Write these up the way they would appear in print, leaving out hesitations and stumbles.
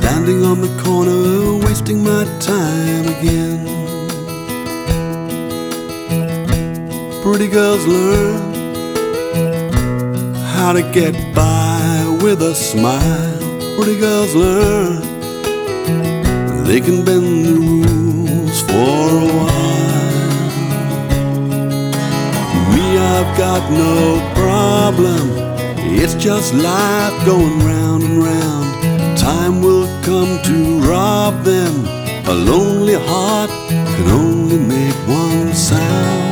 standing on the corner, wasting my time again. Pretty girls learn how to get by with a smile. Pretty girls learn they can bend the rules for a while. Me, I've got no problem. It's just life going round and round. Time will come to rob them. A lonely heart can only make one sound.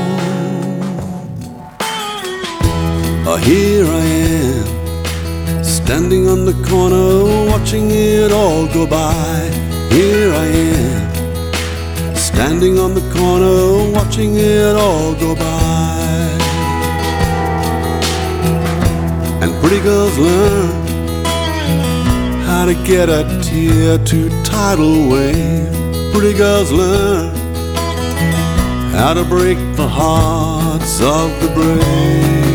Here I am, standing on the corner, watching it all go by. Here I am, standing on the corner, watching it all go by. And pretty girls learn how to get a tear to tidal wave. Pretty girls learn how to break the hearts of the brave.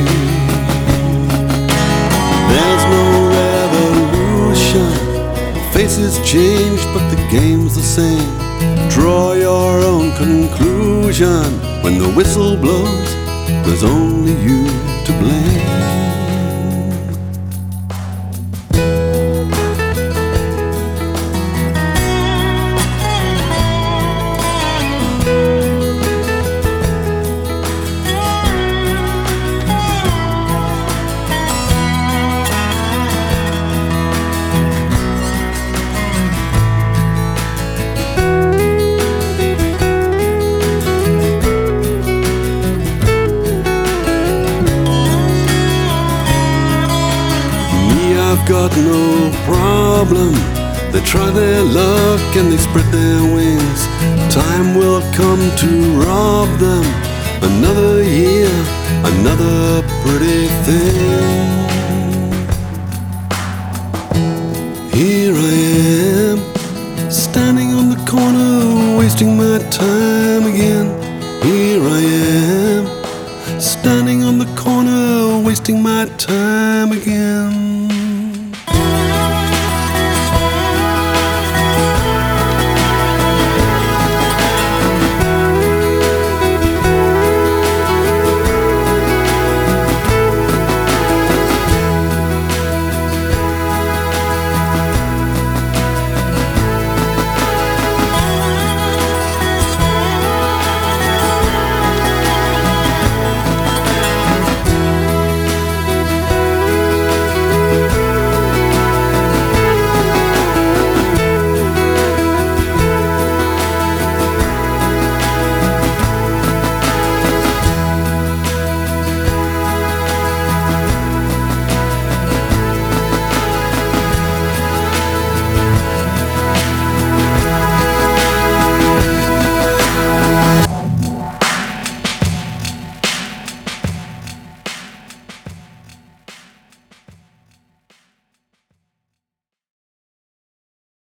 There's no revolution, faces change but the game's the same. Draw your own conclusion. When the whistle blows, there's only you to blame. I've got no problem. They try their luck and they spread their wings. Time will come to rob them. Another year, another pretty thing. Here I am, standing on the corner, wasting my time again. Here I am, standing on the corner, wasting my time again.